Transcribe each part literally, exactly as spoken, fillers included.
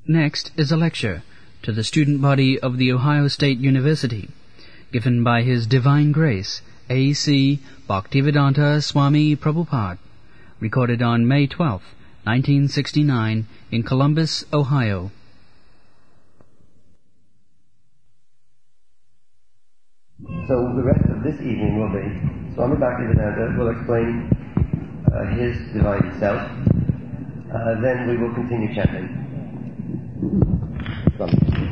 Next is a lecture to the student body of the Ohio State University, given by His Divine Grace, A C Bhaktivedanta Swami Prabhupada, recorded on May twelfth, nineteen sixty-nine, in Columbus, Ohio. So the rest of this evening will be Swami Bhaktivedanta will explain uh, his divine self. Uh, then we will continue chanting. Swami.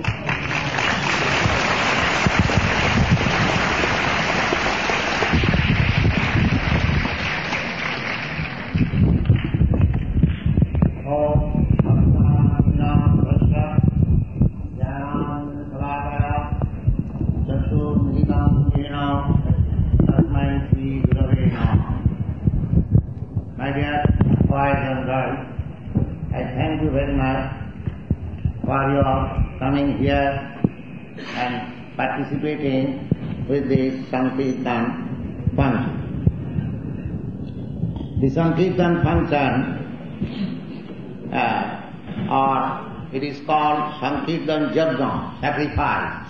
My dear boys and girls, I thank you very much for your coming here and participating with this Sankirtan function. The Sankirtan function, uh, or it is called Sankirtan Yajna, sacrifice.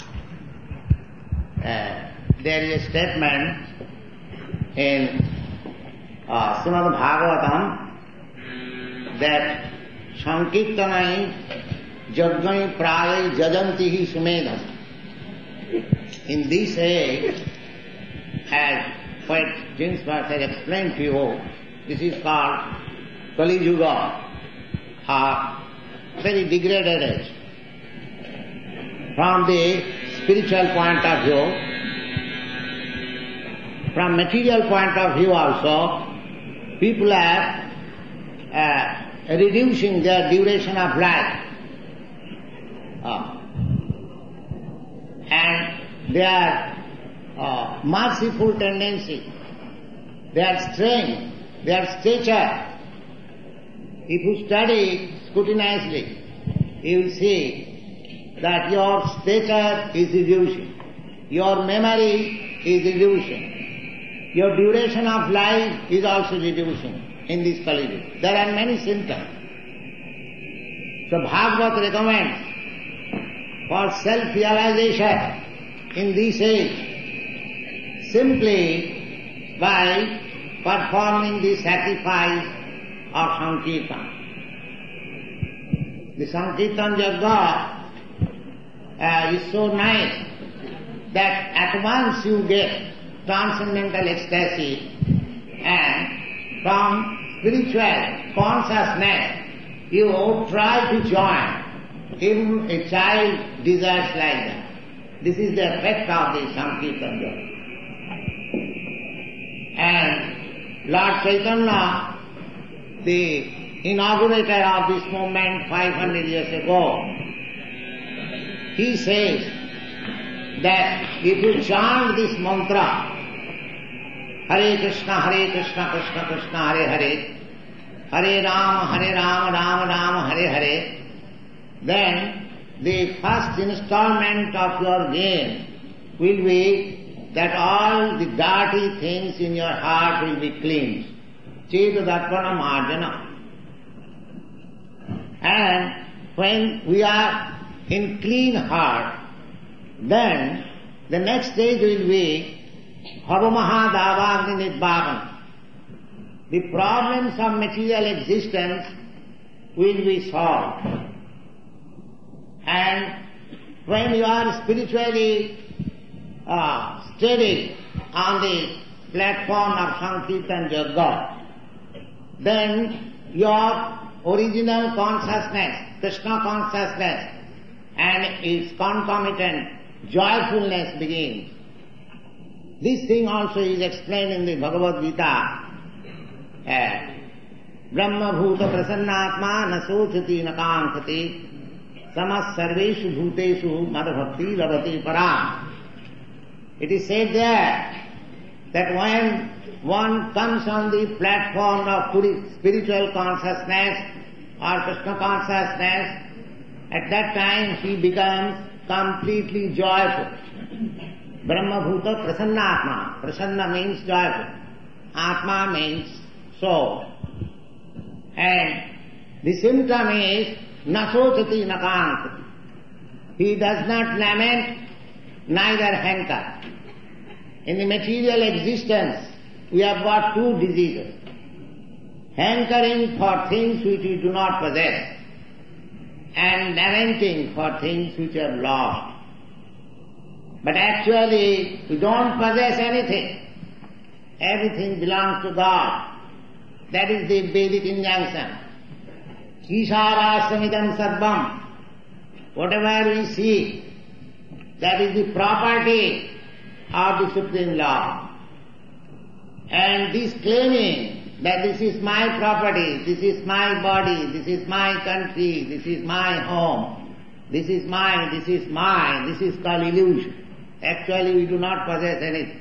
Uh, there is a statement in uh, Srimad Bhagavatam that Sankirtanai Yajnai Prayai Jajantihi Sumedham. In this age, as Poet Ginsberg has explained to you, this is called Kali Yuga, or very degraded age. From the spiritual point of view, from material point of view also, people are uh, reducing their duration of life. Uh, and their uh, merciful tendency, their strength, their stature. If you study scrutinizely, you will see that your stature is reducing, your memory is reducing, your duration of life is also reducing in this Kali Yuga. There are many symptoms. So Bhagavad recommends for self-realization in this age simply by performing the sacrifice of Sankirtan. The Sankirtan Yajna uh, is so nice that at once you get transcendental ecstasy, and from spiritual consciousness you try to join. Even a child desires like that. This is the effect of the Sankirtan Yajna. And Lord Chaitanya, the inaugurator of this movement five hundred years ago, he says that if you chant this mantra, Hare Krishna, Hare Krishna, Krishna Krishna, Hare Hare, Hare Rama, Hare Rama, Rama Rama, Hare Hare, then the first installment of your gain will be that all the dirty things in your heart will be cleansed. Cheta Darpana Marjana. And when we are in clean heart, then the next stage will be Harvamahadavagni Nidbhavan. The problems of material existence will be solved. And when you are spiritually uh, steady on the platform of Sankirtan Yajna, then your original consciousness, Krishna consciousness, and its concomitant joyfulness begins. This thing also is explained in the Bhagavad Gita. Uh, Brahma bhuta prasannatma na sochati na kankati samas sarveshu bhuteshu madbhakti lavati param. It is said there that when one comes on the platform of spiritual consciousness or Krishna consciousness, at that time he becomes completely joyful. Brahma bhuta prasannatma. Prasanna means joyful. Atma means soul. And the symptom is na sochati na kankati. He does not lament, neither hanker. In the material existence, we have got two diseases. Hankering for things which we do not possess, and lamenting for things which are lost. But actually, we don't possess anything. Everything belongs to God. That is the Vedic injunction. Isharastamidam sarvam. Whatever we see, that is the property of the Supreme Lord. And this claiming that this is my property, this is my body, this is my country, this is my home, this is mine, this is mine, this is called illusion. Actually we do not possess anything.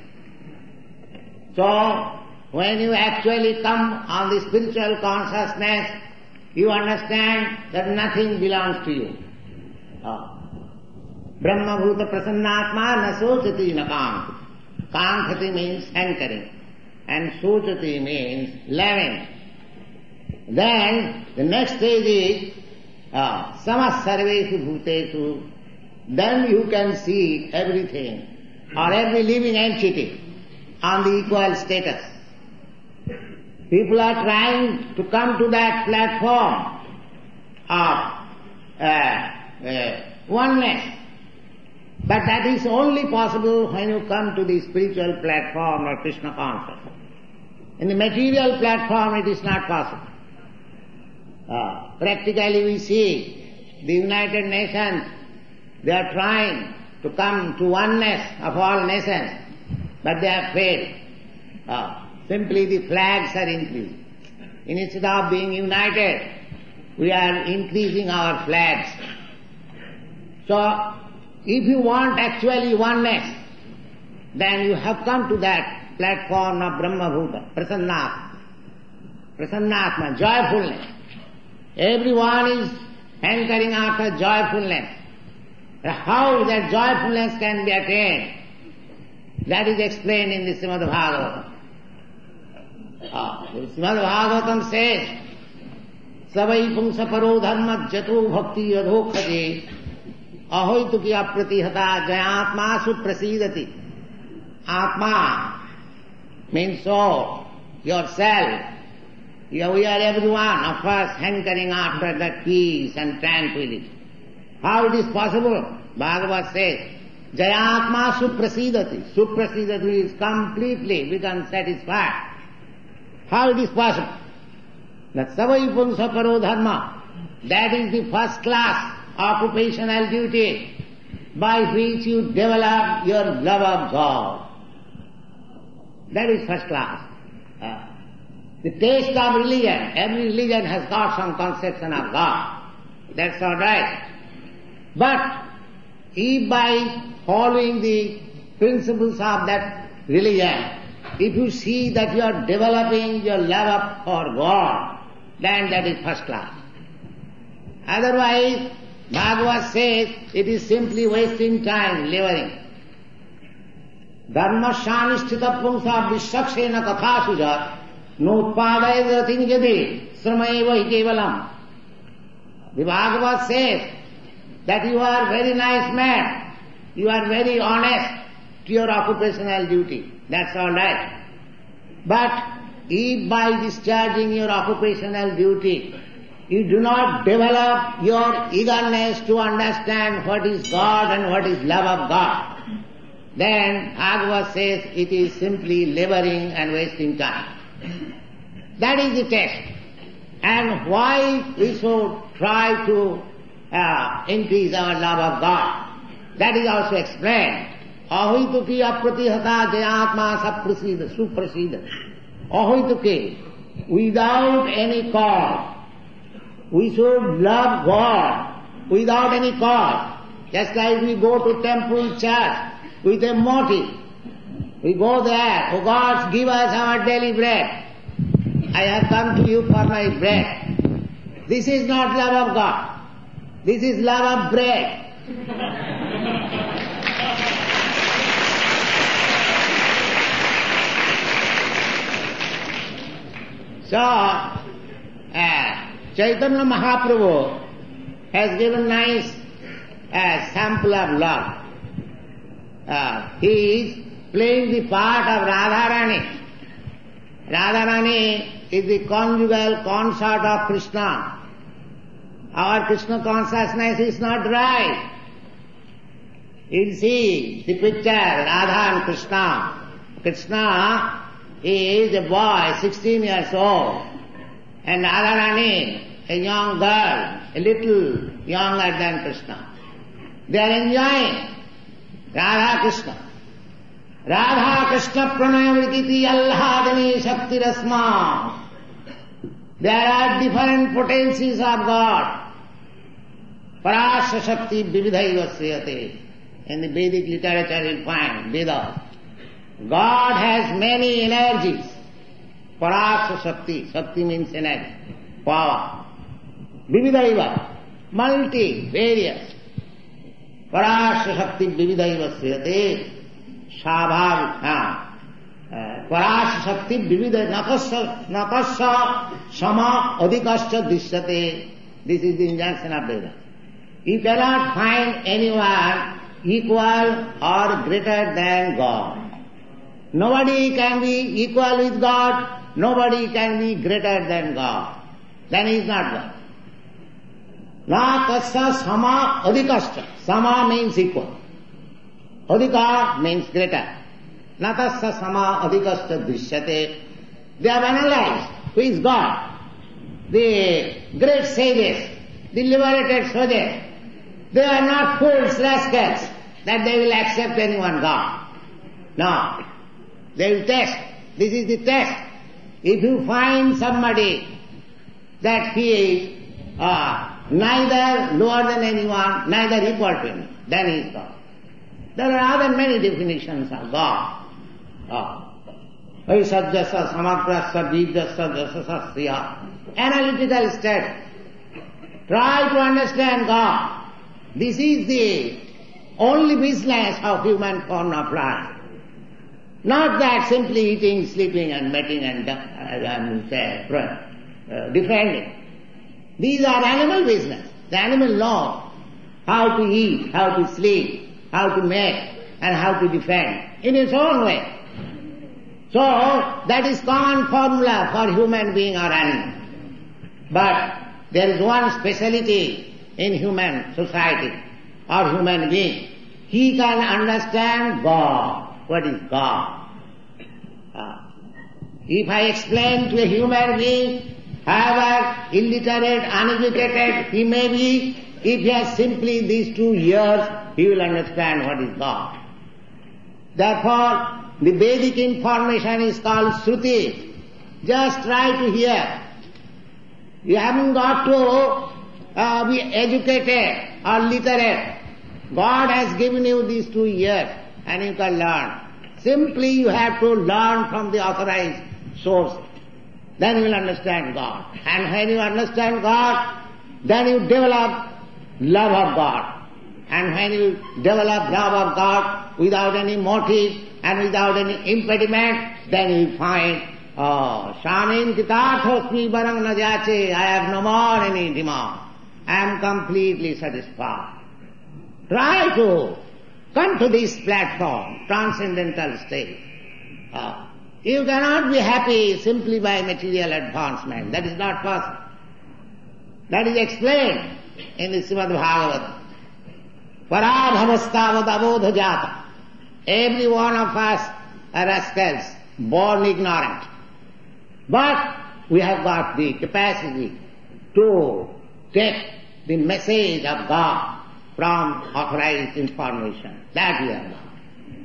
So, when you actually come on the spiritual consciousness, you understand that nothing belongs to you. Oh. Brahma bhuta prasannatma na sochati na kankati. Kankati means hankering, and sochati means lament. Then, the next stage is uh, samas sarveshu bhuteshu. Then you can see everything, or every living entity, on the equal status. People are trying to come to that platform of uh, uh, oneness. But that is only possible when you come to the spiritual platform of Krishna consciousness. In the material platform it is not possible. Uh, practically we see the United Nations, they are trying to come to oneness of all nations, but they have failed. Uh, simply the flags are increasing. Instead of being united, we are increasing our flags. So, if you want actually oneness, then you have come to that platform of Brahma Bhuta, Prasannatma. Prasannatma, joyfulness. Everyone is hankering after joyfulness. How that joyfulness can be attained, that is explained in the Srimad Bhagavatam. Ah, the Srimad Bhagavatam says, Savai pungsa paro dharma jato bhakti yadhokhate ahoitu ki apratihata jayatma suprasidati. Atma means soul, yourself. You, we are everyone of us hankering after that peace and tranquility. How it is possible? Bhagavad says, Jayatma suprasidati. Suprasidati is completely become satisfied. How it is possible? That savai pungsa paro dharma, that is the first class occupational duty by which you develop your love of God. That is first class. Uh, the taste of religion, every religion has got some conception of God. That's all right. But if by following the principles of that religion, if you see that you are developing your love for God, then that is first class. Otherwise, Bhagavad says it is simply wasting time, laboring. Dharma shanisthita pungsa vishakshena katha sujat notpadaya ratin yadi sramayeva kevalam. The Bhagavad says that you are very nice man, you are very honest to your occupational duty. That's all right. But if by discharging your occupational duty, you do not develop your eagerness to understand what is God and what is love of God, then Bhagavad says it is simply laboring and wasting time. That is the test. And why we should try to uh, increase our love of God, that is also explained. Ahoituki apratihata jayatma saprasida, suprasida. Ahoituki, without any cause. We should love God without any cause. Just like we go to temple, church with a motive. We go there, oh God, give us our daily bread. I have come to you for my bread. This is not love of God. This is love of bread. So, uh, Chaitanya Mahaprabhu, has given nice uh, sample of love. Uh, he is playing the part of Radharani. Radharani is the conjugal consort of Krishna. Our Krishna consciousness is not right. You see the picture, Radha and Krishna. Krishna is a boy, sixteen years old, and Radharani, a young girl, a little younger than Krishna. They are enjoying Radha Krishna. Radha Krishna pranayavrititi allhadani shakti rasma. There are different potencies of God. Parasya Shakti vividhaiva sriyate. In the Vedic literature you find Veda. God has many energies. Parasya Shakti. Shakti means energy, power. Vividhaiva, multi, various. Parasya Shakti vividhaiva sriyate. Svabhavika. Parasya Shakti vividhaiva nakasya, nakasya sama adhikasya dishyate. This is the injunction of Veda. You cannot find anyone equal or greater than God. Nobody can be equal with God, nobody can be greater than God. Then he is not God. Na tasya sama adhikasya. Sama means equal. Adhika means greater. Na tasya sama adhikasya drishyate. They have analyzed who is God. The great sages, the liberated sages, they are not fools, rascals, that they will accept anyone God. No. They will test. This is the test. If you find somebody that he is uh, neither lower than anyone, neither equal to anyone, then he is God. There are other many definitions of God. Vaisajjasa, samagrasa, bijjasa, jasasa, sriya. Analytical state. Try to understand God. This is the only business of human form of life. Not that simply eating, sleeping and mating and, uh, and say, uh, defending. These are animal business. The animal knows how to eat, how to sleep, how to mate and how to defend in its own way. So that is common formula for human being or animal. But there is one speciality in human society or human being. He can understand God. What is God? Uh, if I explain to a human being, however illiterate, uneducated he may be, if he has simply these two ears, he will understand what is God. Therefore, the Vedic information is called Shruti. Just try to hear. You haven't got to Uh, be educated or literate. God has given you these two ears and you can learn. Simply you have to learn from the authorized source. Then you will understand God. And when you understand God, then you develop love of God. And when you develop love of God without any motive and without any impediment, then you find, oh, Shamin kitarthosmi barang na jache, I have no more any demand. I am completely satisfied. Try to come to this platform, transcendental state. Uh, you cannot be happy simply by material advancement. That is not possible. That is explained in the Srimad Bhagavatam. Parabhavastavad abodha jata. Every one of us are rascals, born ignorant. But we have got the capacity to take the message of God from authorized information. That we have got.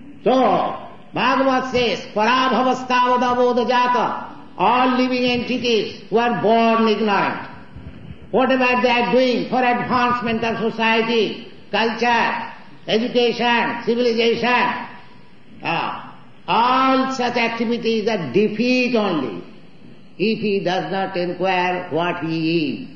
So, Bhagavat says, Parabhavastavad abodha jata. All living entities who are born ignorant. Whatever they are doing for advancement of society, culture, education, civilization, uh, all such activities are defeat only if he does not inquire what he is.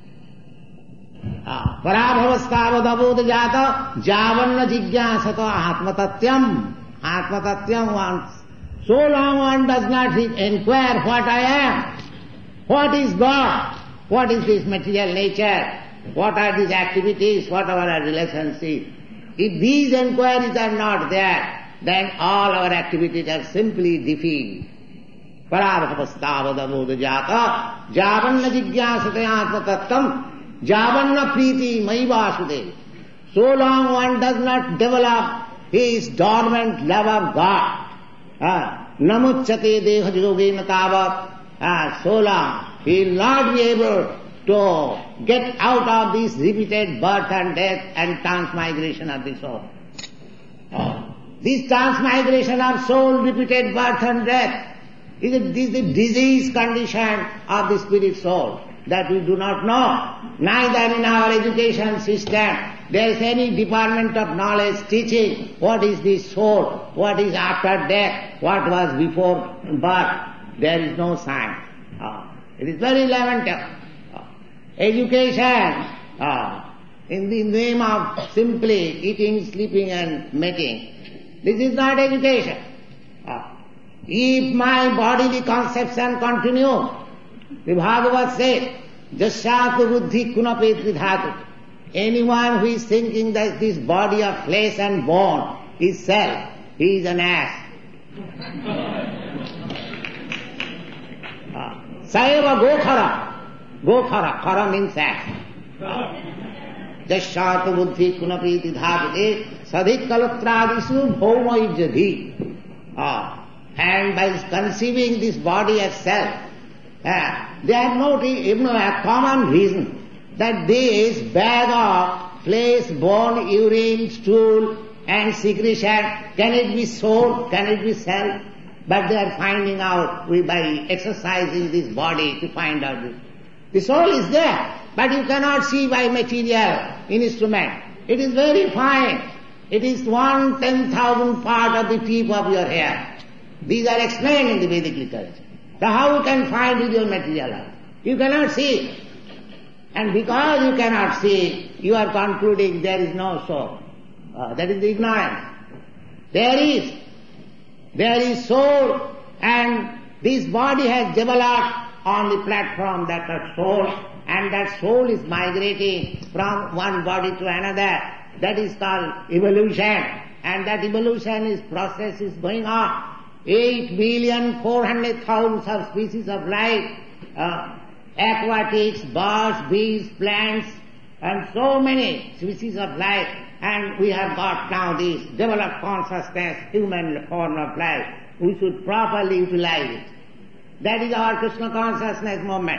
Parabhavastavad abodha jata javanna jigyasata atmatatyam. Atmatatyam wants. So long one does not inquire what I am, what is God, what is this material nature, what are these activities, what are our relationships. If these enquiries are not there, then all our activities are simply defeat. Parabhavastavadaboda jata, javanna jigyasate atma tattam, javanna priti mai vasudev. So long one does not develop his dormant love of God, namucchate deha yogena tavat, so long he will not be able to get out of this repeated birth and death and transmigration of the soul. Oh. This transmigration of soul, repeated birth and death, is a, is the disease condition of the spirit soul that we do not know. Neither in our education system there is any department of knowledge teaching what is the soul, what is after death, what was before birth. There is no sign. Oh. It is very lamentable. Oh. Education, oh, in the name of simply eating, sleeping and making, this is not education. Oh. If my bodily conception continue, the Bhagavad says, Jasyatu buddhi kunapetri dhatu. Anyone who is thinking that this body of flesh and bone is self, he is an ass. Sayava gokhara. Gokhara. Khara means ass. Jasyatu buddhi kunapeti dhatu sadhik kalatradisu bhoma ijjadhi. And by conceiving this body as self, uh, they have no, even a common reason that this bag of flesh, bone, urine, stool and secretion, can it be soul, can it be self? But they are finding out we, by exercising this body to find out this. The soul is there, but you cannot see by material instrument. It is very fine. It is one ten thousand part of the tip of your hair. These are explained in the Vedic literature. So how you can find with your material eye? You cannot see. And because you cannot see, you are concluding there is no soul. Uh, that is the ignorance. There is. There is soul, and this body has developed on the platform that a soul, and that soul is migrating from one body to another. That is called evolution. And that evolution is process is going on. Eight billion four hundred thousand of species of life, uh, aquatics, birds, bees, plants, and so many species of life. And we have got now this developed consciousness, human form of life. We should properly utilize it. That is our Krishna consciousness movement.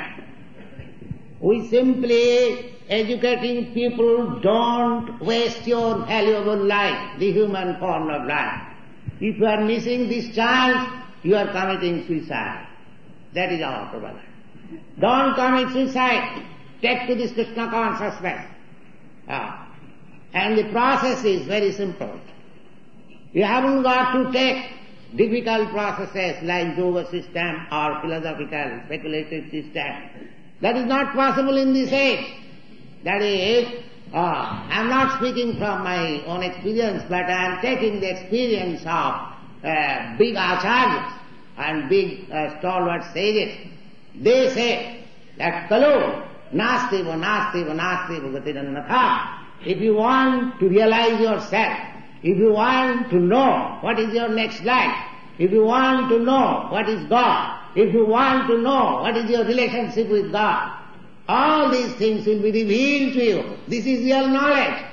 We simply educating people, don't waste your valuable life, the human form of life. If you are missing this chance, you are committing suicide. That is our problem. Don't commit suicide. Take to this Krishna consciousness. Ah. And the process is very simple. You haven't got to take difficult processes like yoga system or philosophical speculative system. That is not possible in this age. That is, uh, I am not speaking from my own experience, but I am taking the experience of uh, big acharyas and big uh, stalwart sages. They say that kalu nasti va nasti va nasti va gatirannatha. If you want to realize yourself, if you want to know what is your next life, if you want to know what is God, if you want to know what is your relationship with God, all these things will be revealed to you. This is real knowledge.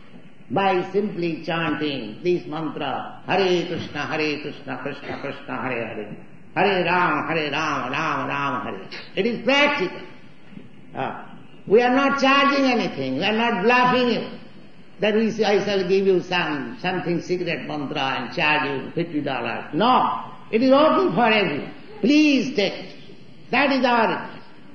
By simply chanting this mantra, Hare Krishna, Hare Krishna, Krishna Krishna, Hare Hare, Hare Rama, Hare Rama, Rama Rama, Hare. It is practical. Uh, we are not charging anything, we are not bluffing you. That we say, I shall give you some something secret mantra and charge you fifty dollars. No, it is open for everyone. Please take it. That is our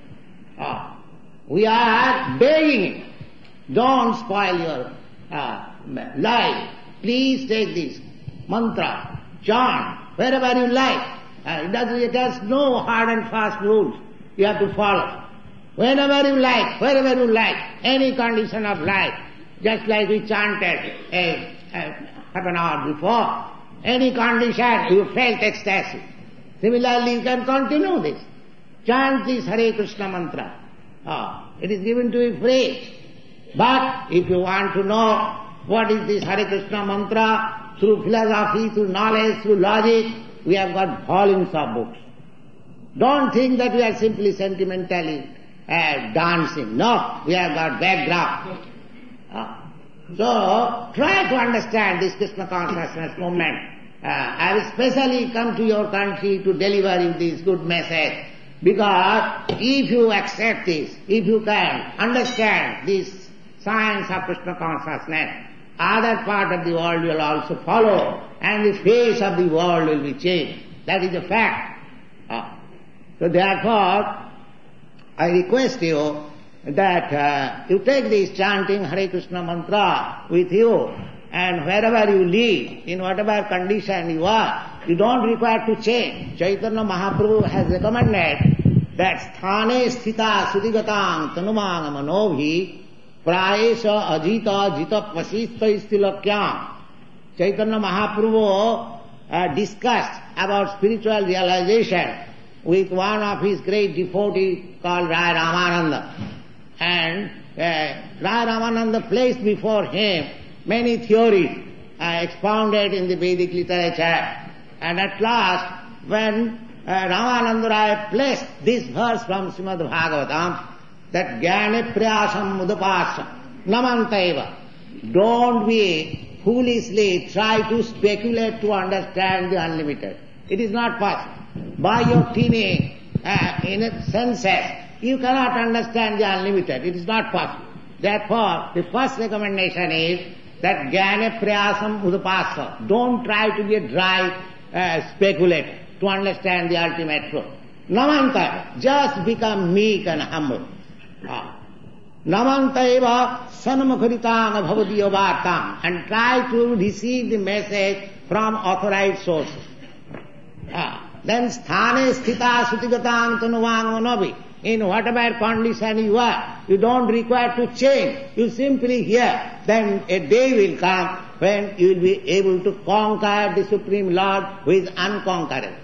uh, we are begging it. Don't spoil your uh, life. Please take this mantra, chant, wherever you like. Uh, it, does, it has no hard and fast rules you have to follow. Whenever you like, wherever you like, any condition of life, just like we chanted a, a, half an hour before, any condition you felt ecstasy. Similarly, you can continue this. Chant this Hare Krishna mantra. Oh, it is given to you free. But if you want to know what is this Hare Krishna mantra, through philosophy, through knowledge, through logic, we have got volumes of books. Don't think that we are simply sentimentally uh, dancing. No, we have got background. Uh, so, try to understand this Krishna consciousness movement. Uh, I have especially come to your country to deliver you this good message. Because if you accept this, if you can understand this science of Krishna consciousness, other part of the world will also follow, and the face of the world will be changed. That is a fact. Uh, so therefore, I request you that uh, you take this chanting Hare Krishna mantra with you, and wherever you live, in whatever condition you are, you don't require to change. Chaitanya Mahaprabhu has recommended that sthane sthita sudigatang tanumang manobhi prayesha ajita jita pasista istilakyam. Chaitanya Mahaprabhu uh, discussed about spiritual realization with one of his great devotees called Raya Ramananda. And uh, Raya Ramananda placed before him many theories uh, expounded in the Vedic literature. And at last, when uh, Ramananda Raya placed this verse from Srimad Bhagavatam, that Jnane Priyasam Mudapasam Namantaiva, don't be foolishly try to speculate to understand the unlimited. It is not possible. By your teeny uh, in senses, you cannot understand the unlimited. It is not possible. Therefore, the first recommendation is that Jnane Priyasam Udapasa. Don't try to be a dry uh, speculator to understand the ultimate truth. Namanta, just become meek and humble. Ah. Namantaiva sanmukharitam bhavadiyo vartam, and try to receive the message from authorized sources. Ah. Then sthane sthita sutigatam tanuvang manobi. In whatever condition you are, you don't require to change. You simply hear. Then a day will come when you will be able to conquer the Supreme Lord who is unconquerable.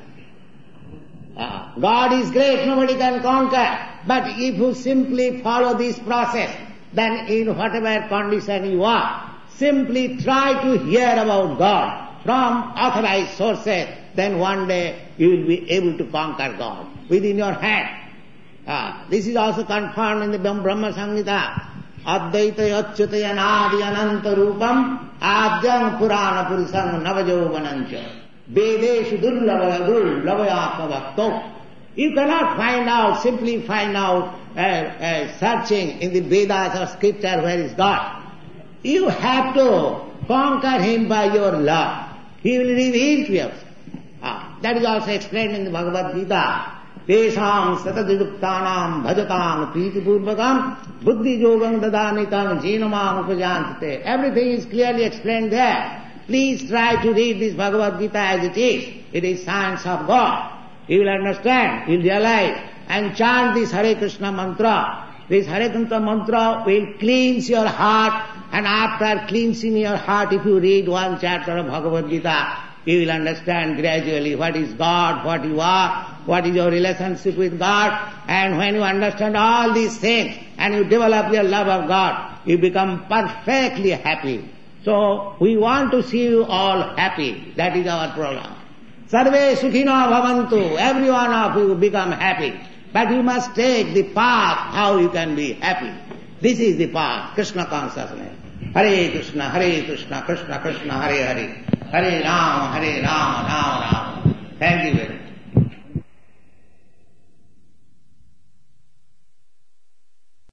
Uh, God is great, nobody can conquer. But if you simply follow this process, then in whatever condition you are, simply try to hear about God from authorized sources, then one day you will be able to conquer God within your hand. Uh, this is also confirmed in the Brahma Samhita. Advaita yachyutaya nadi ananta rupam adyam purana purusam navajovanancha vedeshu durlava durlavayatma bhakto. You cannot find out, simply find out, uh, uh, searching in the Vedas or scripture where is God. You have to conquer Him by your love. He will reveal to you. Ah, that is also explained in the Bhagavad Gita. Tesham satadiduktanam bhajatam pritipurvakam buddhi yogam dadanitam jinamam upajantate. Everything is clearly explained there. Please try to read this Bhagavad Gita as it is. It is science of God. You will understand, you will realize, and chant this Hare Krishna mantra. This Hare Krishna mantra will cleanse your heart, and after cleansing your heart, if you read one chapter of Bhagavad Gita, you will understand gradually what is God, what you are, what is your relationship with God, and when you understand all these things, and you develop your love of God, you become perfectly happy. So, we want to see you all happy. That is our program. Sarve sukhino bhavantu. Every one of you become happy. But you must take the path how you can be happy. This is the path, Krishna consciousness. Hare Krishna, Hare Krishna, Krishna Krishna, Hare Hare. Hare Rama, Hare Rama.